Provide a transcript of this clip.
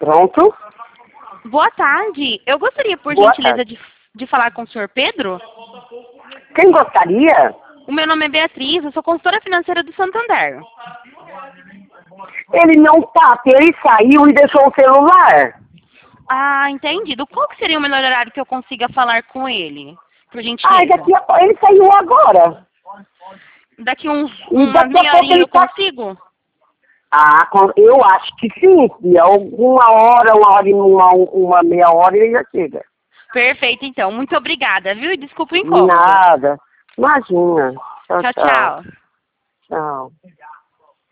Pronto? Boa tarde. Eu gostaria, por Boa gentileza, tarde. de falar com o senhor Pedro. Quem gostaria? O meu nome é Beatriz, eu sou consultora financeira do Santander. Ele não tá, ele saiu e deixou o celular. Ah, entendido. Qual que seria o melhor horário que eu consiga falar com ele? Por Ai, gentileza. ele saiu agora. Daqui umas Daqui a meia pouco horinha ele eu tá... consigo? Ah, eu acho que sim, filha. Uma meia hora ele já chega. Perfeito, então. Muito obrigada, viu? E desculpa o incômodo. Nada. Imagina. Tchau, Tchau, tchau. tchau. Tchau.